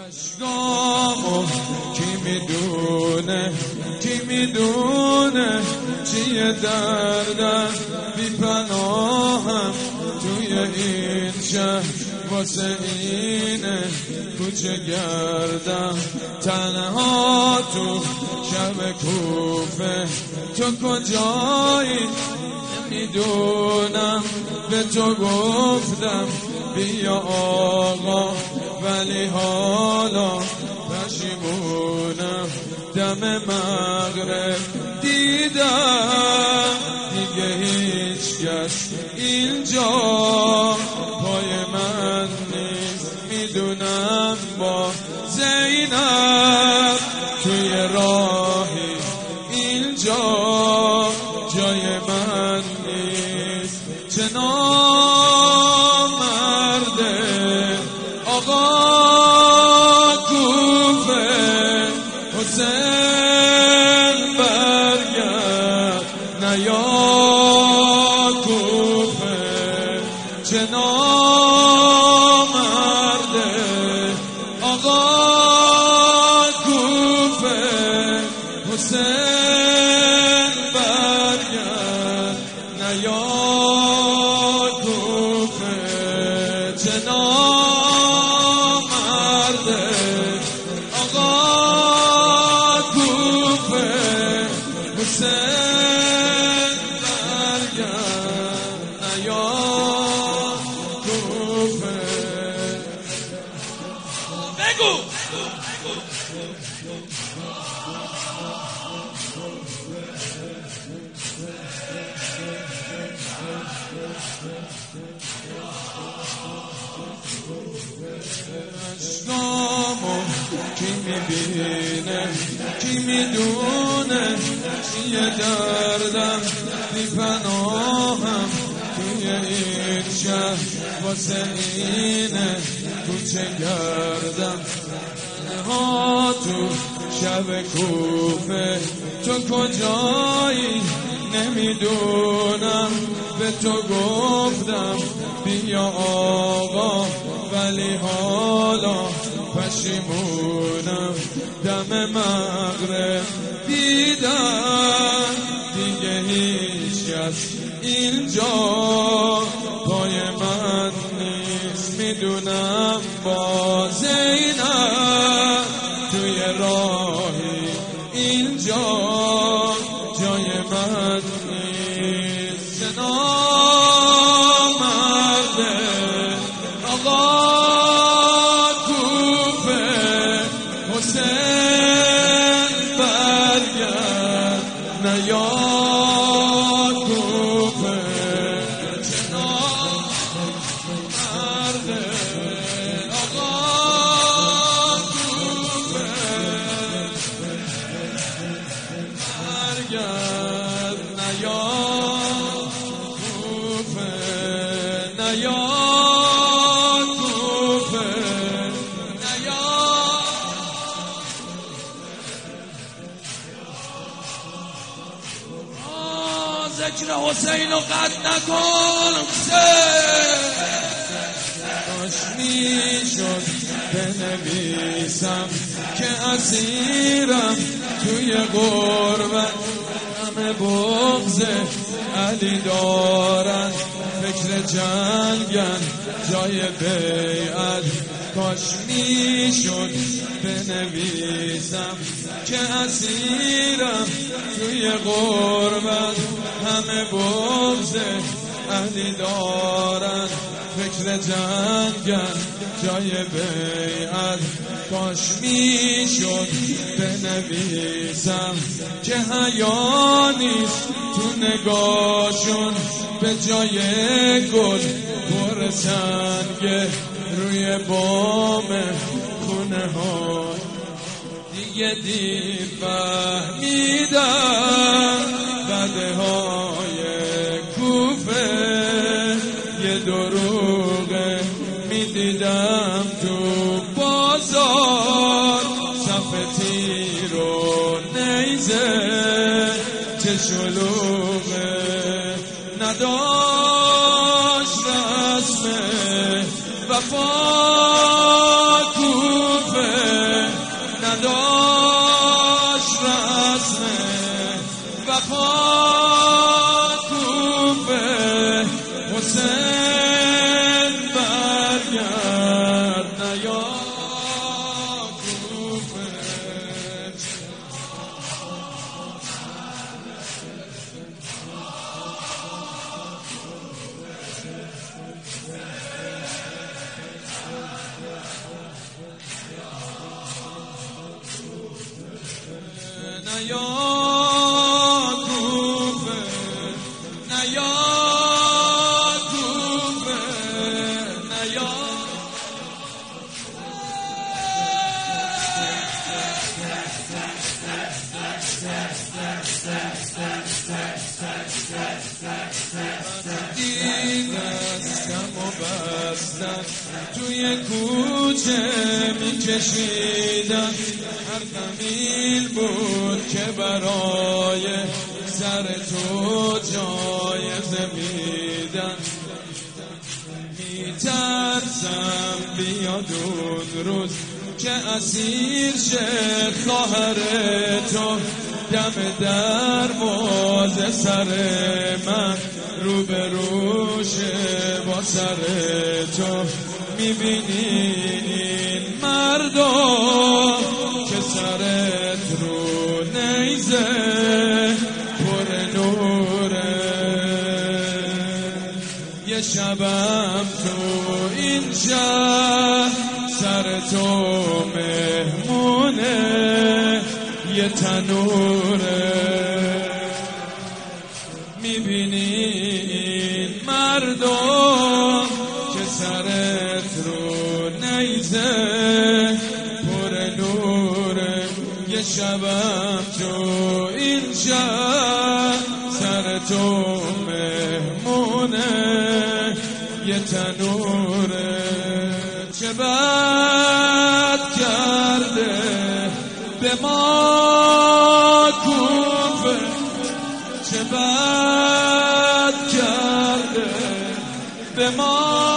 اشکامو کی میدونه چیه دردم بی پناهم توی این شهر واسه اینه کوچه گردم تنها تو شب کوفه تو کجایی نمیدونم به تو گفتم بیا آقا ولی حالا پشیمونم دم مغرب دیدم دیگه هیچ کس اینجا پای من نیست میدونم با زینب توی راهی اینجا جای من نیست چه نامرده آقا کوفه حسین برگرد نیا کوفه چه نامرده آقا کوفه حسین برگرد نیا کوفه چه نامرده آقا کوفه حسین برگرد نیا کوفه بگو اشکامو کی میبینه کی میدونه چیه دردم بی پناهم توی این شهر واسه اینه کوچه گردم ها تو شب کوفه تو کجایی نمیدونم به تو گفتم بیا آقا ولی حالا پشیمونم دم مغرب دیدم دیگه هیچ کس اینجا پای من نیست میدونم با زینب توی راهی اینجا جای من نیست چه نامرده آقا کوفه حسین برگرد نیا کوفه چه نامرده آقا کوفه برگرد نیا کوفه نیا کوفه نیا ذکر حسین رو قطع نکن کاش میشد بنویسم که اسیرم توی غربت همه بغض علی دارن فکر جنگن جای بیعت کاش میشد بنویسم که اسیرم توی غربت همه بغض علی دارن فکر جنگن جای بیعت کاش میشد بنویسم که حیا نیست تو نگاهشون به جای گل پر سنگ روی بام خونه ها دیگه دیر فهمیدم بده های کوفه یه دروغه میدیدم تو بازار صف تیر و نیزه چه شلوغه نداشت رسم وفا کوفه نداشت رسم وفا کوفه حسین برگرد نیا کوفه نیا کوفه نیا کوفه نیا وقتی دستم و بستم توی کوچه میکشیدم هر قمیل بود که برای سر تو جایزه میدن میترسم بیاد اون روز که اسیر شه خواهر تو دم دروازه سر من روبروشه با سر تو میبینی این مردم که سرت رو نیزه پر نوره یه شبم تو این شهر سر تو مهمونه یه تنوره میبینی این مردم که سرت رو نیزه پر نوره یه شبم تو این شهر سر تو مهمونه یه تنوره چه بد کرده به ما کوفه چه بد کرده به ما